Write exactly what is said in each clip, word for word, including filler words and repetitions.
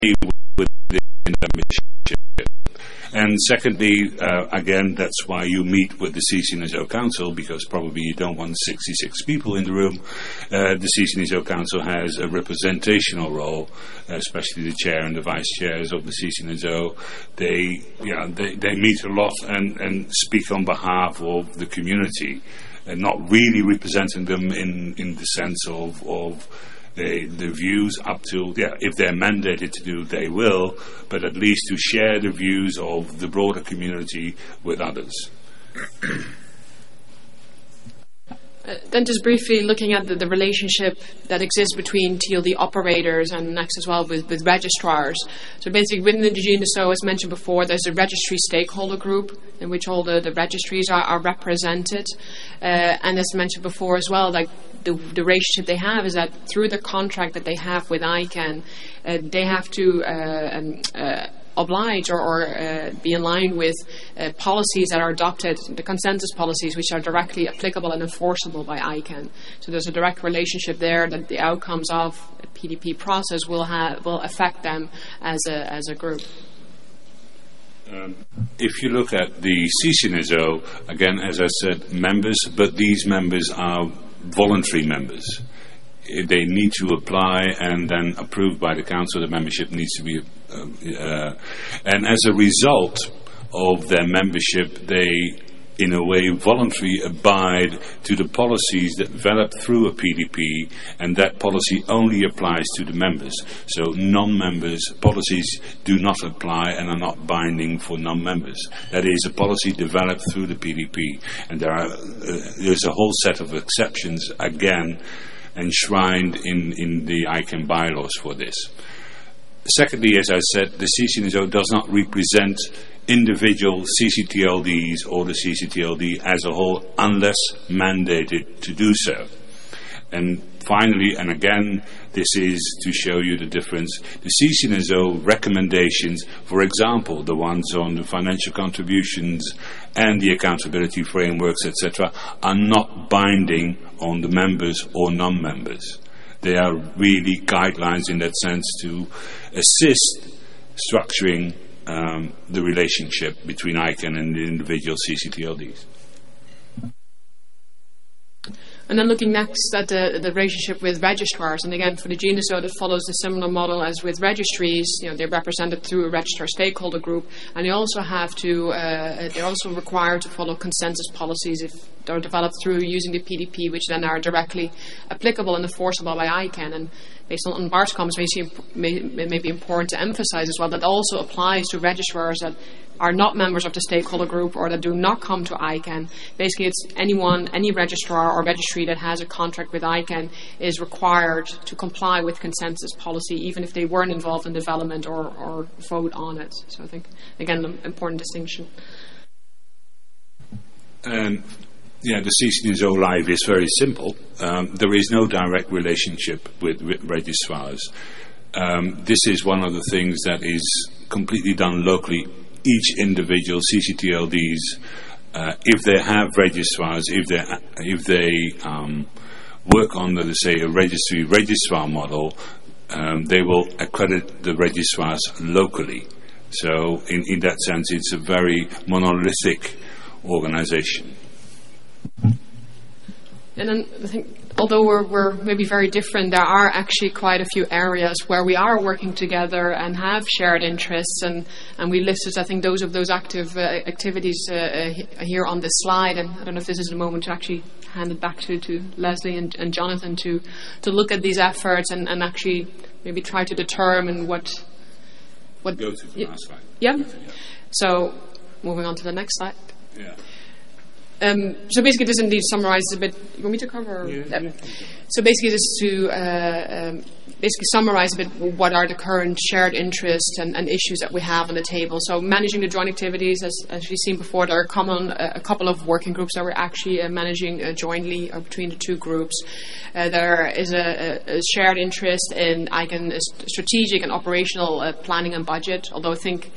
within the membership. And secondly, uh, again, that's why you meet with the C C N S O Council, because probably you don't want sixty-six people in the room. Uh, the C C N S O Council has a representational role, especially the chair and the vice chairs of the C C N S O. They, yeah, they, they meet a lot and, and speak on behalf of the community, and not really representing them in, in the sense of, of The, the views up to, yeah, if they're mandated to do, they will, but at least to share the views of the broader community with others. Uh, then just briefly looking at the, the relationship that exists between T L D operators and next as well with, with registrars. So basically within the G N S O, as mentioned before, there's a registry stakeholder group in which all the, the registries are, are represented. Uh, and as mentioned before as well, like the, the relationship they have is that through the contract that they have with I CANN, uh, they have to uh, um, uh, oblige or, or uh, be in line with uh, policies that are adopted, the consensus policies, which are directly applicable and enforceable by I CANN. So there's a direct relationship there that the outcomes of a P D P process will have will affect them as a as a group. Um, if you look at the C C N S O, again, as I said, members, but these members are voluntary members. They need to apply and then approved by the council. The membership needs to be, uh, uh, and as a result of their membership, they, in a way, voluntarily abide to the policies that develop through a P D P, and that policy only applies to the members. So non-members' policies do not apply and are not binding for non-members. That is a policy developed through the P D P, and there are uh, there's a whole set of exceptions again enshrined in, in the I CANN bylaws for this. Secondly, as I said, the C C N S O does not represent individual C C T L Ds or the C C T L D as a whole unless mandated to do so. And finally, and again, this is to show you the difference, the C C N S O recommendations, for example, the ones on the financial contributions and the accountability frameworks, et cetera, are not binding on the members or non-members. They are really guidelines in that sense to assist structuring um, the relationship between I CANN and the individual C C T L Ds. And then looking next at the, the relationship with registrars, and again for the G N S O that follows the similar model as with registries. You know, they're represented through a registrar stakeholder group, and they also have to, uh, they're also required to follow consensus policies if they're developed through using the P D P, which then are directly applicable and enforceable by I CANN. And based on, on Bart's comments, may, may, may be important to emphasize as well that also applies to registrars that are not members of the stakeholder group or that do not come to I CANN. Basically, it's anyone, any registrar or registry that has a contract with I CANN is required to comply with consensus policy, even if they weren't involved in development or, or vote on it. So I think, again, an important distinction. Um, yeah, the C C N S O Live is very simple. Um, there is no direct relationship with, with registrars. Um, this is one of the things that is completely done locally. Each individual C C T L Ds, uh, if they have registrars, if they if they um, work under, let's say, a registry registrar model, um, they will accredit the registrars locally. So, in, in that sense, it's a very monolithic organization. And then I think, although we're, we're maybe very different, there are actually quite a few areas where we are working together and have shared interests, and, and we listed, I think, those of those active uh, activities uh, uh, here on this slide. And I don't know if this is the moment to actually hand it back to, to Leslie and, and Jonathan to, to look at these efforts and, and actually maybe try to determine what... what Go to the last slide. Yeah. yeah. So, moving on to the next slide. Yeah. Um, so basically, this indeed summarizes a bit. You want me to cover? Yeah. Um, so basically, this to uh, um, basically summarize a bit what are the current shared interests and, and issues that we have on the table. So managing the joint activities, as, as we've seen before, there are common uh, a couple of working groups that we're actually uh, managing uh, jointly uh, between the two groups. Uh, there is a, a shared interest in I CANN uh, strategic and operational uh, planning and budget. Although I think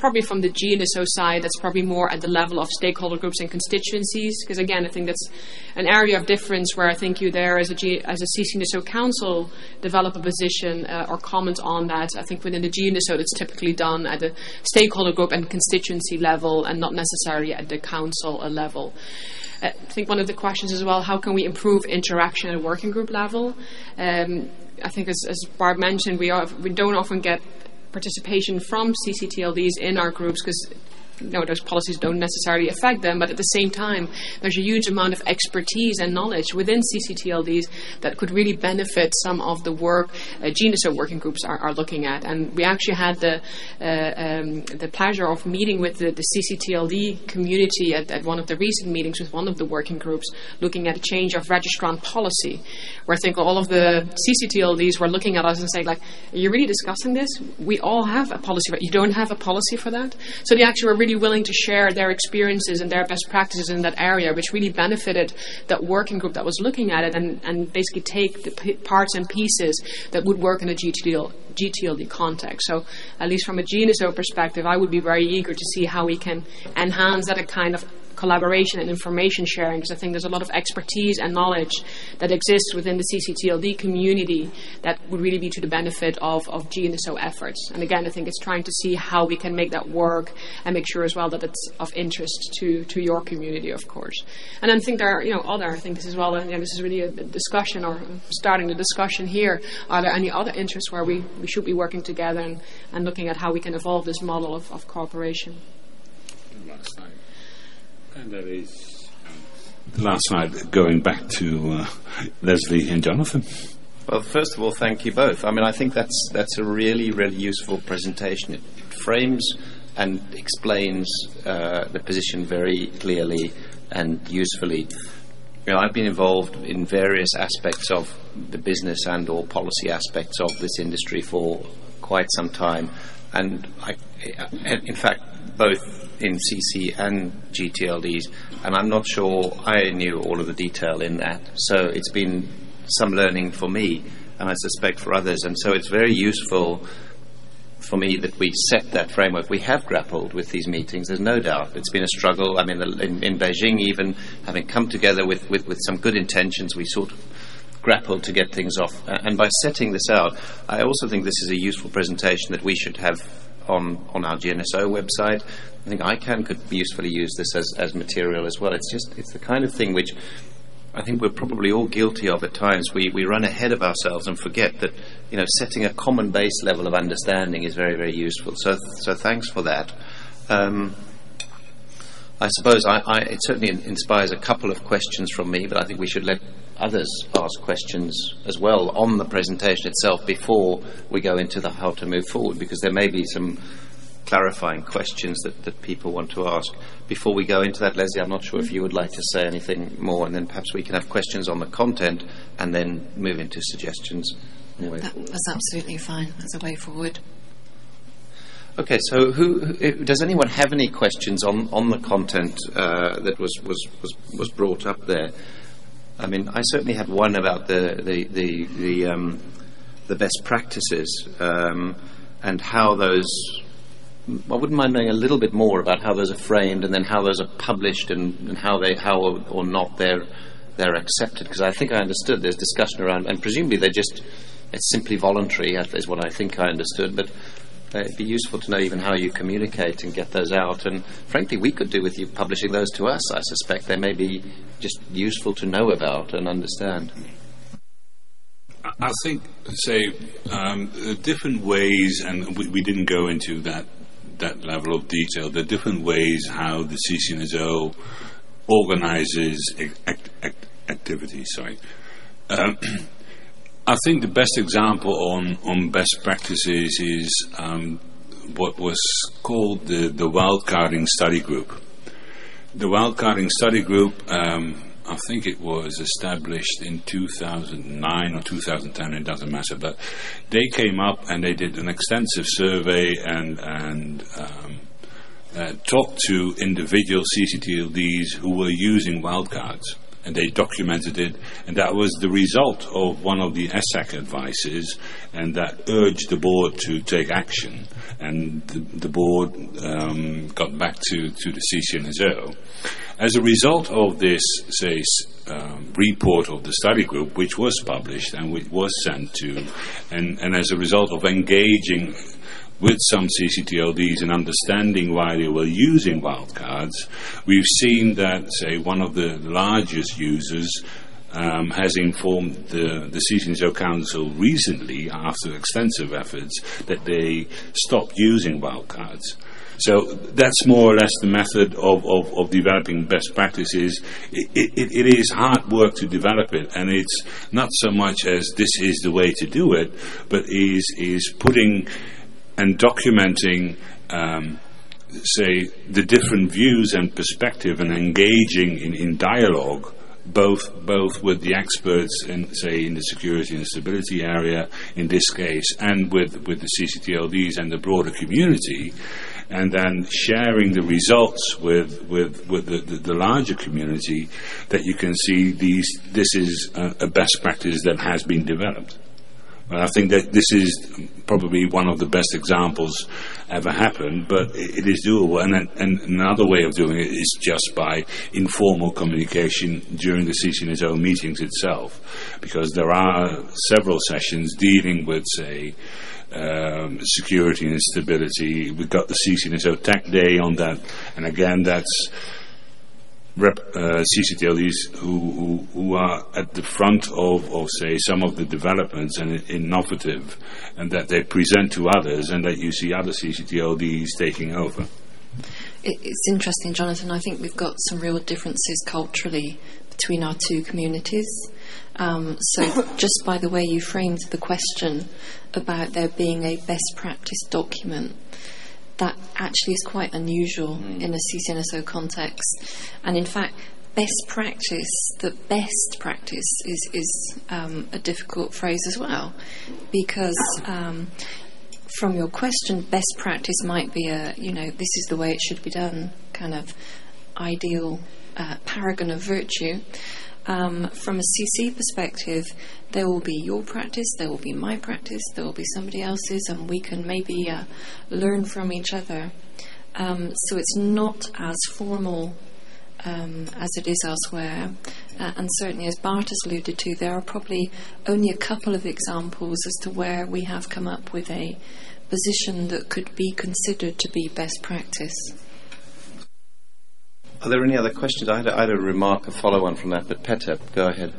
probably from the G N S O side, that's probably more at the level of stakeholder groups and constituencies, because again, I think that's an area of difference where I think you there as a, G, as a C C N S O council develop a position uh, or comment on that. I think within the G N S O that's typically done at the stakeholder group and constituency level and not necessarily at the council uh, level. I think one of the questions as well, how can we improve interaction at a working group level? Um, I think as, as Barb mentioned, we, are, we don't often get participation from C C T L Ds in our groups because you know, those policies don't necessarily affect them, but at the same time, there's a huge amount of expertise and knowledge within C C T L Ds that could really benefit some of the work uh, G N S O working groups are, are looking at. And we actually had the uh, um, the pleasure of meeting with the, the C C T L D community at, at one of the recent meetings with one of the working groups, looking at a change of registrant policy, where I think all of the C C T L Ds were looking at us and saying, like, are you really discussing this? We all have a policy, but you don't have a policy for that? So they actually were really willing to share their experiences and their best practices in that area, which really benefited that working group that was looking at it, and, and basically take the p- parts and pieces that would work in a G T L D, G T L D context. So at least from a G N S O perspective, I would be very eager to see how we can enhance that kind of collaboration and information sharing, because I think there's a lot of expertise and knowledge that exists within the C C T L D community that would really be to the benefit of, of G N S O efforts. And again, I think it's trying to see how we can make that work and make sure as well that it's of interest to, to your community, of course. And then I think there are, you know, other, I think this is well, you know, this is really a discussion or starting the discussion here. Are there any other interests where we, we should be working together and, and looking at how we can evolve this model of, of cooperation? Last night. And that is um, last night, going back to uh, Leslie and Jonathan. Well, first of all, thank you both. I mean, I think that's that's a really, really useful presentation. It frames and explains uh, the position very clearly and usefully. You know, I've been involved in various aspects of the business and or policy aspects of this industry for quite some time, and I, in fact, both in C C and G T L Ds, and I'm not sure I knew all of the detail in that. So it's been some learning for me, and I suspect for others. And so it's very useful for me that we set that framework. We have grappled with these meetings, there's no doubt. It's been a struggle. I mean, in, in Beijing, even having come together with, with, with some good intentions, we sort of grappled to get things off. And by setting this out, I also think this is a useful presentation that we should have on, on our G N S O website. I think I C A N could usefully use this as, as material as well. It's just, it's the kind of thing which I think we're probably all guilty of at times. We we run ahead of ourselves and forget that, you know, setting a common base level of understanding is very, very useful. So so thanks for that. Um, I suppose I, I, it certainly inspires a couple of questions from me, but I think we should let others ask questions as well on the presentation itself before we go into the how to move forward, because there may be some clarifying questions that, that people want to ask. Before we go into that, Leslie, I'm not sure if you would like to say anything more, and then perhaps we can have questions on the content and then move into suggestions. That, that's absolutely fine. That's a way forward. Okay, so who, who does anyone have any questions on, on the content uh, that was, was, was, was brought up there? I mean, I certainly had one about the the the, the, um, the best practices um, and how those. I wouldn't mind knowing a little bit more about how those are framed, and then how those are published, and, and how they how or, or not they're they're accepted. Because I think I understood there's discussion around, and presumably they're just it's simply voluntary, is what I think I understood. But it'd be useful to know even how you communicate and get those out. And frankly, we could do with you publishing those to us. I suspect they may be just useful to know about and understand. I think, say, um, different ways, and we, we didn't go into that that level of detail, the different ways how the C C N S O organizes act, act, activities. Sorry. Um, I think the best example on, on best practices is um, what was called the, the wildcarding study group. The wildcarding study group, um, I think it was established in two thousand nine or two thousand ten, it doesn't matter, but they came up and they did an extensive survey and, and um, uh, talked to individual C C T L Ds who were using wildcards. and they documented it, and that was the result of one of the E S A C advices, and that urged the board to take action, and the, the board um, got back to, to the C C N S O. As a result of this, say, um, report of the study group, which was published and which was sent to, and, and as a result of engaging with some C C T L Ds and understanding why they were using wildcards, we've seen that, say, one of the largest users um, has informed the, the C C N S O Council recently, after extensive efforts, that they stopped using wildcards. So that's more or less the method of, of, of developing best practices. It, it, it is hard work to develop it, and it's not so much as this is the way to do it, but is is putting and documenting, um, say, the different views and perspective, and engaging in, in dialogue, both both with the experts in, say, in the security and stability area, in this case, and with, with the C C T L Ds and the broader community, and then sharing the results with with, with the, the, the larger community, that you can see these this is a, a best practice that has been developed. Well, I think that this is probably one of the best examples ever happened, but it, it is doable. And, and another way of doing it is just by informal communication during the C C N S O meetings itself, because there are several sessions dealing with, say, Um, security and stability. We've got the C C N S O Tech Day on that, and again, that's rep, uh, C C T L Ds who, who, who are at the front of, of, say, some of the developments and innovative, and that they present to others, and that you see other C C T L Ds taking over. It, it's interesting, Jonathan. I think we've got some real differences culturally between our two communities. Um, so just by the way you framed the question about there being a best practice document, that actually is quite unusual mm. in a C C N S O context. And in fact, best practice, the best practice is, is um, a difficult phrase as well, because um, from your question, best practice might be a, you know, this is the way it should be done, kind of ideal uh, paragon of virtue. Um, from a C C perspective, there will be your practice, there will be my practice, there will be somebody else's, and we can maybe uh, learn from each other. Um, so it's not as formal um, as it is elsewhere. Uh, and certainly, as Bart has alluded to, there are probably only a couple of examples as to where we have come up with a position that could be considered to be best practice. Are there any other questions? I had a, I had a remark, a follow-on from that, but Petter, go ahead.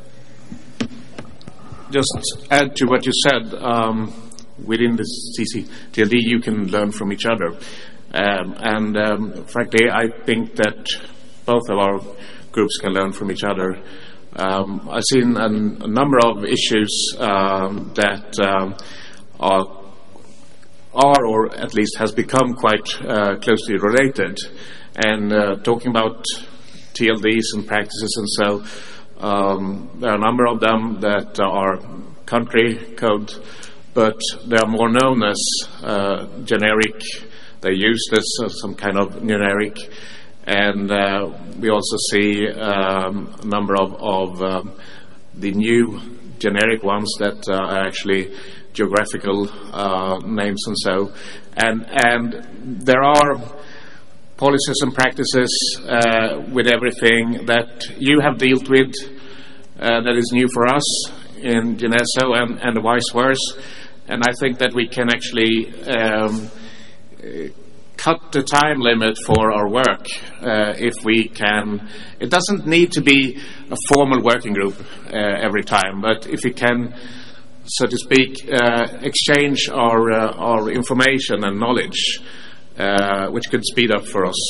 Just add to what you said, um, within the C C T L D you can learn from each other. Um, and um, frankly, I think that both of our groups can learn from each other. Um, I've seen an, a number of issues um, that um, are, are, or at least has become quite uh, closely related. And uh, talking about T L Ds and practices and so, um, there are a number of them that are country code, but they are more known as uh, generic. They're used as uh, some kind of generic. And uh, we also see um, a number of, of um, the new generic ones that uh, are actually geographical uh, names and so. And, and there are policies and practices uh, with everything that you have dealt with uh, that is new for us in G N S O and, and vice versa. And I think that we can actually um, cut the time limit for our work uh, if we can. It doesn't need to be a formal working group uh, every time, but if we can, so to speak, uh, exchange our, uh, our information and knowledge, Uh, which could speed up for us.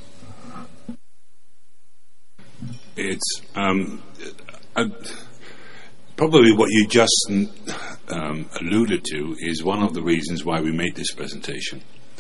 It's um, uh, probably what you just um, alluded to is one of the reasons why we made this presentation.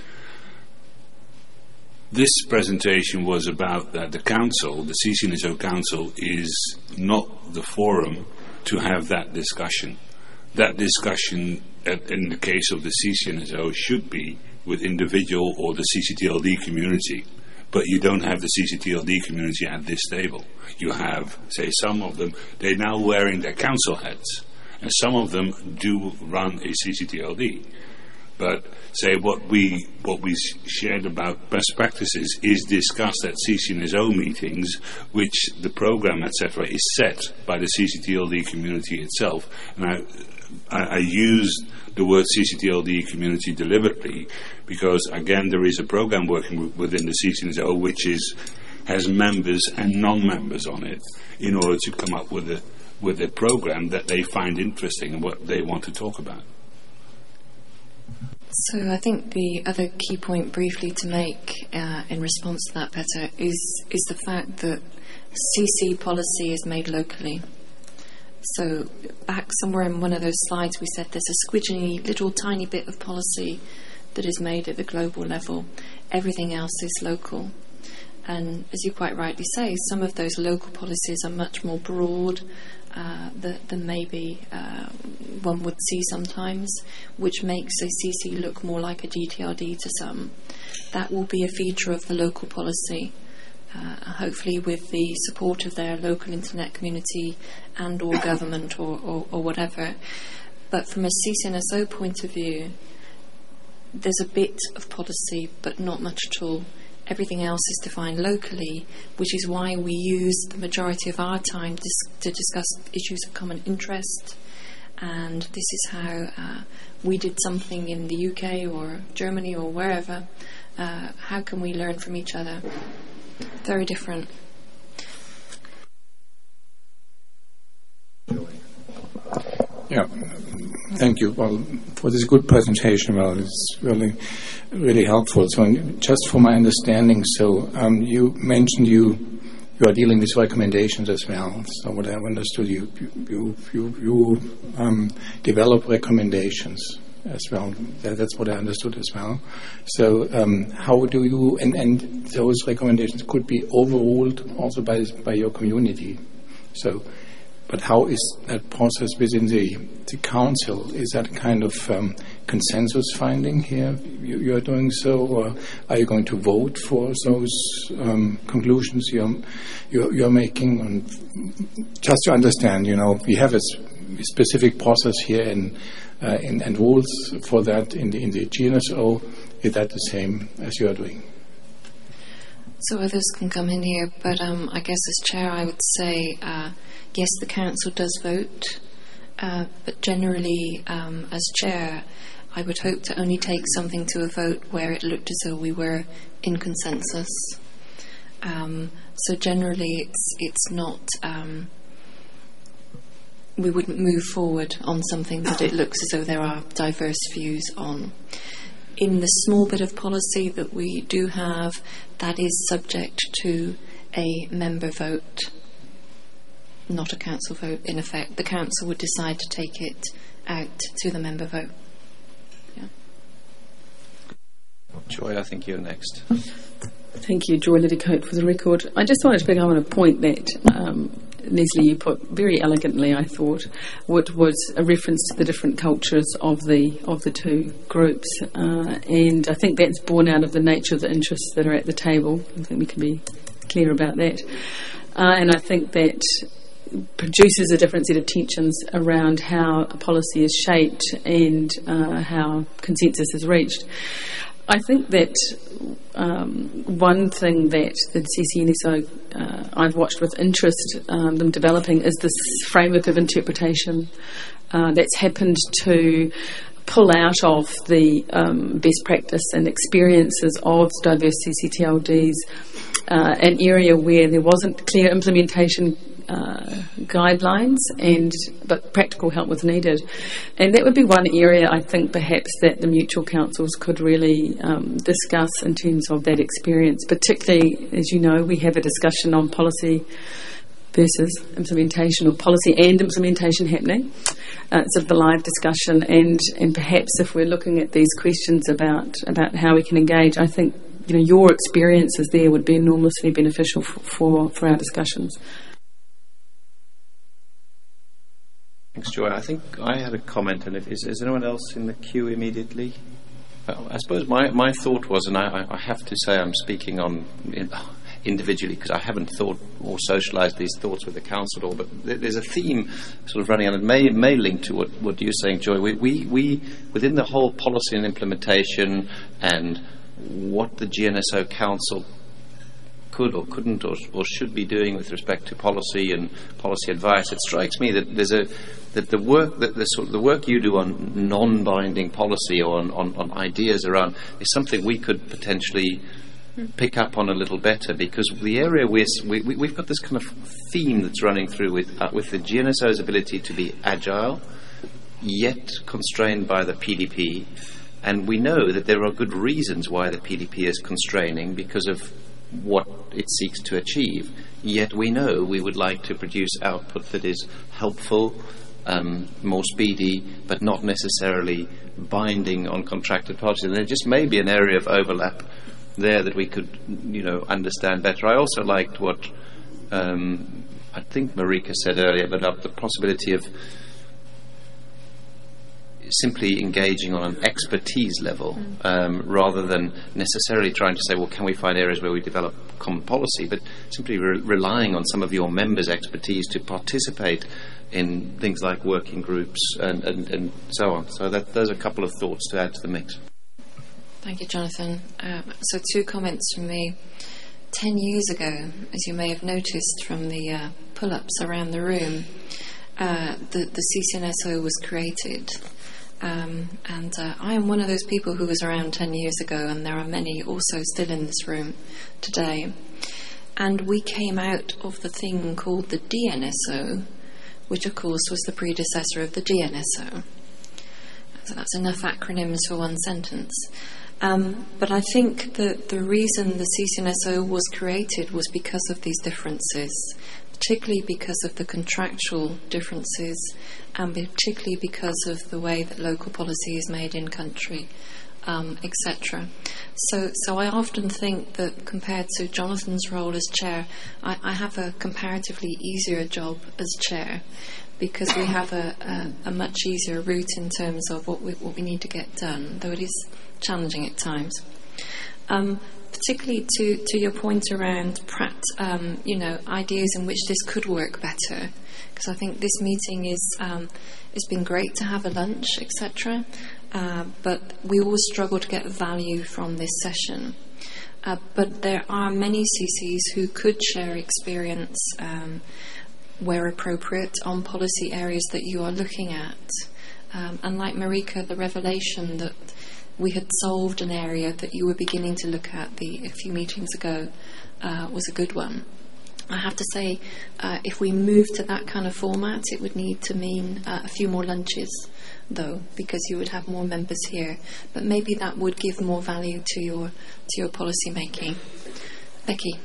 This presentation was about that the council, the C C N S O Council, is not the forum to have that discussion. That discussion, in the case of the C C N S O, should be with individual or the C C T L D community. but you don't have the C C T L D community at this table. You have, say, some of them, they're now wearing their council hats, and some of them do run a C C T L D. But, say, what we what we shared about best practices is discussed at C C N S O meetings, which the program, et cetera, is set by the C C T L D community itself. And I, I, I use the word C C T L D community deliberately because, again, there is a program working within the C C N S O which is has members and non-members on it in order to come up with a with a program that they find interesting and what they want to talk about. So I think the other key point briefly to make uh, in response to that, Petter, is is the fact that C C policy is made locally. So back somewhere in one of those slides we said there's a squidgy little tiny bit of policy that is made at the global level. Everything else is local. And as you quite rightly say, some of those local policies are much more broad uh, than, than maybe uh, one would see sometimes, which makes a C C look more like a G T R D to some. That will be a feature of the local policy, uh, hopefully with the support of their local internet community and or government or, or, or whatever. But from a C C N S O point of view, there's a bit of policy, but not much at all. Everything else is defined locally, which is why we use the majority of our time dis- to discuss issues of common interest. And this is how uh, we did something in the U K or Germany or wherever. Uh, how can we learn from each other? Very different. Yeah, thank you. Well, for this good presentation, well, it's really, really helpful. So, just for my understanding, so um, you mentioned you you are dealing with recommendations as well. So, what I understood, you you you you um, develop recommendations as well. That, that's what I understood as well. So, um, how do you and and those recommendations could be overruled also by by your community. So. But how is that process within the, the council? Is that kind of um, consensus finding here you, you are doing so, or are you going to vote for those um, conclusions you're, you're, you're making? And just to understand, you know, we have a specific process here in, uh, in, and rules for that in the, in the G N S O. Is that the same as you are doing? So others can come in here, but um, I guess as chair I would say uh, yes, the council does vote, uh, but generally um, as chair I would hope to only take something to a vote where it looked as though we were in consensus. Um, so generally it's it's not um, we wouldn't move forward on something that it looks as though there are diverse views on. In the small bit of policy that we do have, that is subject to a member vote, not a council vote, in effect. The council would decide to take it out to the member vote. Yeah. Joy, I think you're next. Thank you, Joy Liddycote, for the record. I just wanted to pick up on a point that um, Leslie, you put very elegantly, I thought, what was a reference to the different cultures of the of the two groups, uh, and I think that's born out of the nature of the interests that are at the table. I think we can be clear about that, uh, and I think that produces a different set of tensions around how a policy is shaped and uh, how consensus is reached. I think that um, one thing that the C C N S O uh, I've watched with interest um, them developing is this framework of interpretation uh, that's happened to pull out of the um, best practice and experiences of diverse C C T L Ds uh, an area where there wasn't clear implementation Uh, guidelines, and but practical help was needed, and that would be one area I think perhaps that the mutual councils could really um, discuss in terms of that experience. Particularly, as you know, we have a discussion on policy versus implementation, or policy and implementation happening. Uh, it's sort of a live discussion, and and perhaps if we're looking at these questions about about how we can engage, I think you know your experiences there would be enormously beneficial for for, for our discussions. Thanks, Joy. I think I had a comment, and if, is, is anyone else in the queue immediately? Well, I suppose my, my thought was, and I, I have to say I'm speaking on in, individually because I haven't thought or socialised these thoughts with the council at all, but there's a theme sort of running on, and it may, may link to what, what you're saying, Joy. We, we, we, within the whole policy and implementation and what the G N S O Council could or couldn't or, or should be doing with respect to policy and policy advice, it strikes me that there's a that the work that the sort of the work you do on non-binding policy or on, on, on ideas around is something we could potentially pick up on a little better, because the area we're, we, we, we've got this kind of theme that's running through with uh, with the G N S O's ability to be agile, yet constrained by the P D P, and we know that there are good reasons why the P D P is constraining because of what it seeks to achieve. Yet we know we would like to produce output that is helpful, um, more speedy, but not necessarily binding on contracted policy. And there just may be an area of overlap there that we could, you know, understand better. I also liked what um, I think Marika said earlier about the possibility of simply engaging on an expertise level um, rather than necessarily trying to say, well, can we find areas where we develop common policy, but simply re- relying on some of your members' expertise to participate in things like working groups and, and, and so on. So that, those are a couple of thoughts to add to the mix. Thank you, Jonathan. Um, so two comments from me. Ten years ago, as you may have noticed from the uh, pull-ups around the room, uh, the, the C C N S O was created. Um, and uh, I am one of those people who was around ten years ago, and there are many also still in this room today. And we came out of the thing called the D N S O, which of course was the predecessor of the G N S O. So that's enough acronyms for one sentence. Um, but I think that the reason the C C N S O was created was because of these differences, particularly because of the contractual differences, and particularly because of the way that local policy is made in country, um, et cetera. So, so I often think that compared to Jonathan's role as chair, I, I have a comparatively easier job as chair, because we have a, a, a much easier route in terms of what we, what we need to get done, though it is challenging at times. Um, particularly to, to your point around prat, um, you know, ideas in which this could work better, because I think this meeting is um, it's been great to have a lunch, et cetera. Uh, but we all struggle to get value from this session. Uh, but there are many C Cs who could share experience um, where appropriate on policy areas that you are looking at. Um, and like Marika, the revelation that we had solved an area that you were beginning to look at the, a few meetings ago uh, was a good one. I have to say, uh, if we move to that kind of format, it would need to mean uh, a few more lunches, though, because you would have more members here. But maybe that would give more value to your to your policy making. Becky.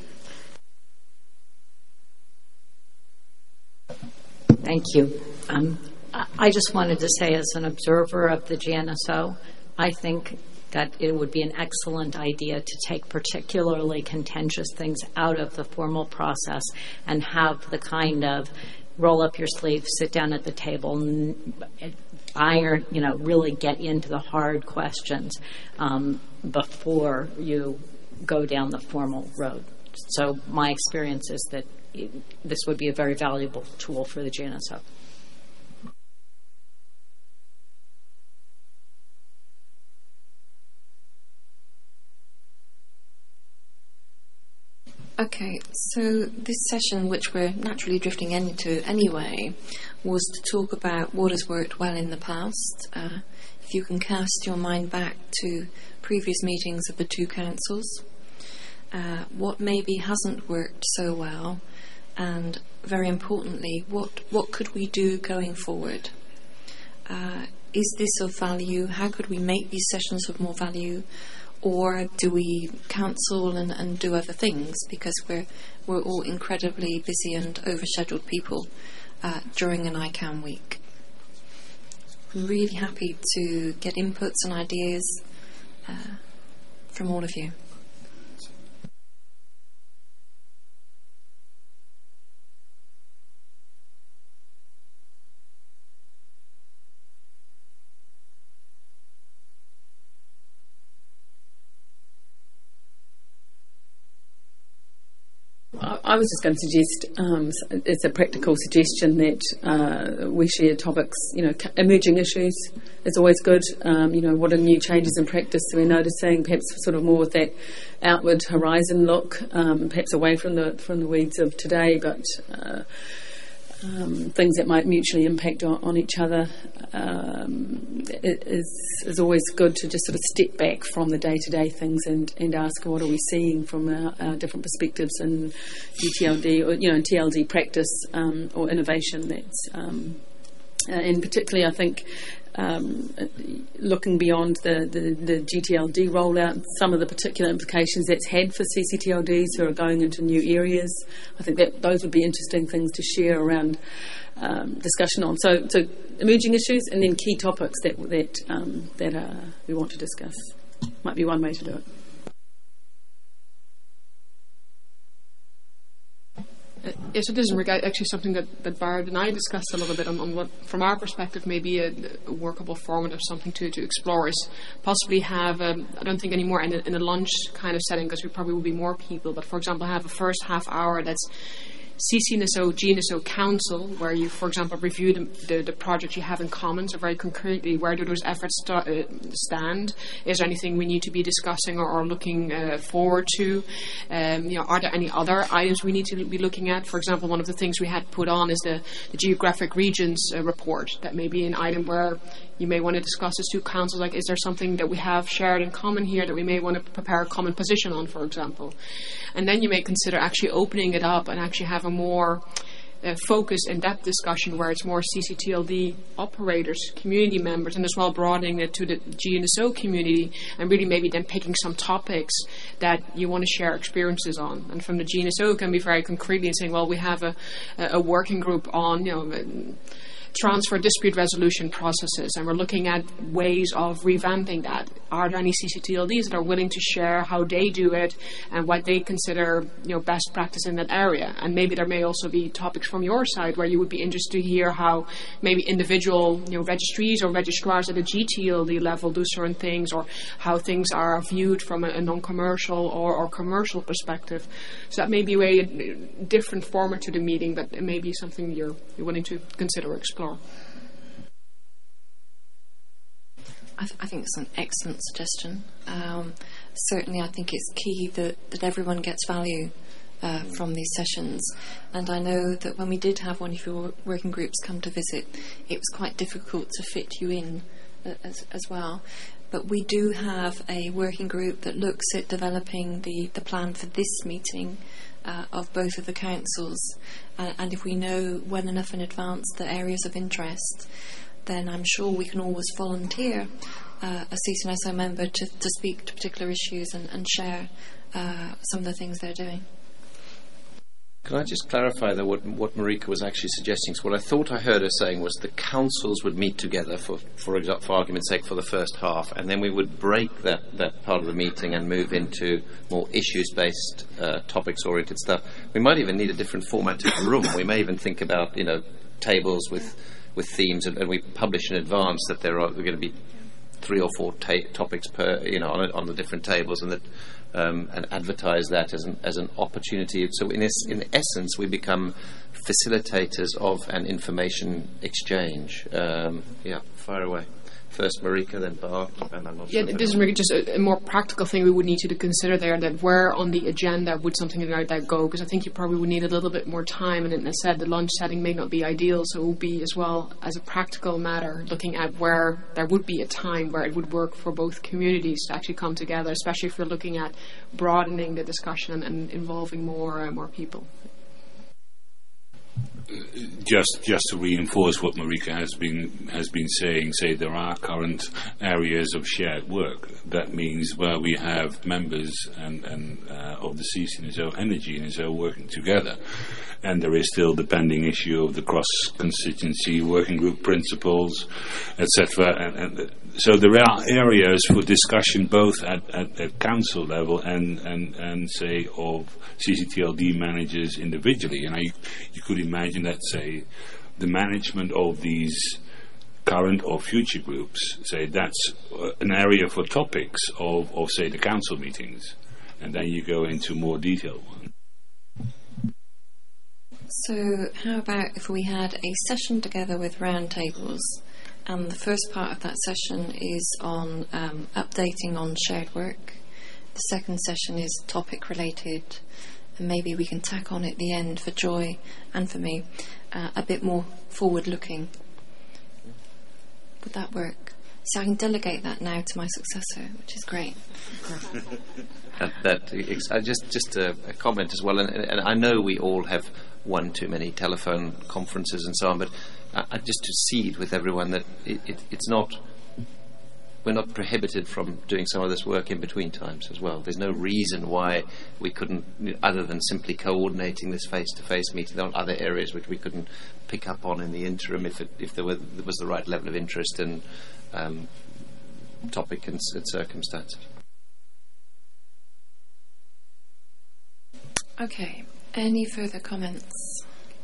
Thank you. Um, I just wanted to say, as an observer of the G N S O, I think that it would be an excellent idea to take particularly contentious things out of the formal process and have the kind of roll up your sleeves, sit down at the table, and iron, you know, really get into the hard questions um, before you go down the formal road. So my experience is that it, this would be a very valuable tool for the G N S O. Okay, so this session, which we're naturally drifting into anyway, was to talk about what has worked well in the past. Uh, if you can cast your mind back to previous meetings of the two councils, uh, what maybe hasn't worked so well, and very importantly, what, what could we do going forward? Uh, is this of value? How could we make these sessions of more value? Or do we cancel and, and do other things because we're we're all incredibly busy and overscheduled people uh, during an I CAN week? I'm really happy to get inputs and ideas uh, from all of you. I, I was just going to suggest, um, it's a practical suggestion that uh, we share topics, you know, emerging issues is always good. Um, you know, what are new changes in practice we're noticing, perhaps sort of more with that outward horizon look, um, perhaps away from the from the weeds of today, but uh, um, things that might mutually impact on, on each other. Um, it is, is always good to just sort of step back from the day-to-day things and, and ask what are we seeing from our, our different perspectives in G T L D or, you know, in T L D practice um, or innovation. That's um, uh, and particularly, I think, um, looking beyond the, the, the G T L D rollout, some of the particular implications that's had for C C T L Ds who are going into new areas. I think that those would be interesting things to share around um, discussion on. So, so emerging issues and then key topics that that um, that uh, we want to discuss might be one way to do it. Uh, yes, it is actually something that, that Bard and I discussed a little bit on, on what, from our perspective, maybe a, a workable format of something to, to explore is possibly have, um, I don't think anymore in a, in a lunch kind of setting, because we probably will be more people, but for example, have a first half hour that's C C N S O, G N S O Council, where you, for example, review the, the, the project you have in common, so very concretely, where do those efforts st- uh, stand? Is there anything we need to be discussing or, or looking uh, forward to? Um, you know, are there any other items we need to be looking at? For example, one of the things we had put on is the, the geographic regions uh, report. That may be an item where you may want to discuss as two councils, like is there something that we have shared in common here that we may want to prepare a common position on, for example. And then you may consider actually opening it up and actually have a more uh, focused, in-depth discussion where it's more C C T L D operators, community members, and as well broadening it to the G N S O community, and really maybe then picking some topics that you want to share experiences on. And from the G N S O, it can be very concretely and saying, well, we have a, a working group on, you know, transfer dispute resolution processes, and we're looking at ways of revamping that. Are there any C C T L Ds that are willing to share how they do it and what they consider, you know, best practice in that area? And maybe there may also be topics from your side where you would be interested to hear how maybe individual, you know, registries or registrars at a G T L D level do certain things, or how things are viewed from a, a non-commercial or, or commercial perspective. So that may be a, way, a different format to the meeting, but it may be something you're, you're willing to consider or explore. I, th- I think it's an excellent suggestion. Um, certainly, I think it's key that, that everyone gets value uh, from these sessions. And I know that when we did have one of your working groups come to visit, it was quite difficult to fit you in uh, as, as well. But we do have a working group that looks at developing the, the plan for this meeting uh, of both of the councils. Uh, and if we know well enough in advance the areas of interest, then I'm sure we can always volunteer uh, a C C N S O member to, to speak to particular issues and, and share uh, some of the things they're doing. Can I just clarify that what, what Marika was actually suggesting? So what I thought I heard her saying was the councils would meet together, for for, exa- for argument's sake, for the first half, and then we would break that, that part of the meeting and move into more issues-based, uh, topics-oriented stuff. We might even need a different format to the room. We may even think about, you know, tables with with themes, and, and we publish in advance that there are going to be three or four ta- topics per, you know, on, on the different tables, and that um, and advertise that as an as an opportunity. So in es- in essence, we become facilitators of an information exchange. Um, yeah, fire away. First Marika, then Bart, and I'm not Yeah, sure this is really just a, a more practical thing we would need you to consider there, that where on the agenda would something like that go, because I think you probably would need a little bit more time, and as I said, the lunch setting may not be ideal, so it will be as well as a practical matter looking at where there would be a time where it would work for both communities to actually come together, especially if you're looking at broadening the discussion and, and involving more uh, more people. Just, just to reinforce what Marika has been has been saying, say there are current areas of shared work. That means where we have members and, and uh, of the C C N S O and the G N S O working together, and there is still the pending issue of the cross-constituency working group principles, et cetera. And, and so there are areas for discussion both at, at, at council level and, and, and say of C C T L D managers individually. And I, you could imagine that, say, the management of these current or future groups, say that's uh, an area for topics of, of, say, the council meetings. And then you go into more detail one. So how about if we had a session together with roundtables, and the first part of that session is on um, updating on shared work. The second session is topic related, and maybe we can tack on at the end for Joy and for me uh, a bit more forward looking. Would that work? So I can delegate that now to my successor, which is great. that, that ex- uh, just just a, a comment as well, and, and I know we all have one too many telephone conferences and so on, but uh, uh, just to seed with everyone that it, it, it's not, we're not prohibited from doing some of this work in between times as well. There's no reason why we couldn't, other than simply coordinating this face-to-face meeting. There are other areas which we couldn't pick up on in the interim if it, if there, were, there was the right level of interest and um, topic and, and circumstances. Okay. Any further comments?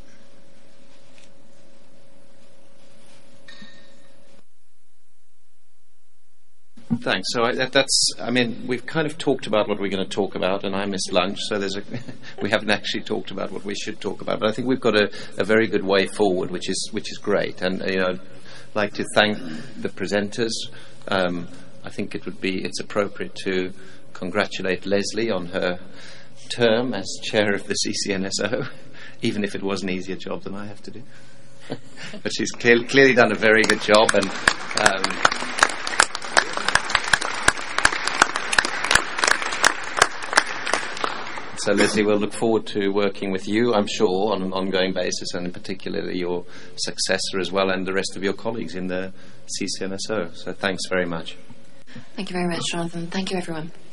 Thanks. So I, that, that's, I mean, we've kind of talked about what we're going to talk about, and I missed lunch, so there's a we haven't actually talked about what we should talk about. But I think we've got a, a very good way forward, which is which is great. And you know, I'd like to thank the presenters. Um, I think it would be it's appropriate to congratulate Leslie on her term as chair of the C C N S O, even if it was an easier job than I have to do. But she's clearly, clearly done a very good job, and um, so Leslie, we'll look forward to working with you, I'm sure, on an ongoing basis, and in particular your successor as well, and the rest of your colleagues in the C C N S O. So thanks very much. Thank you very much, Jonathan. Thank you, everyone.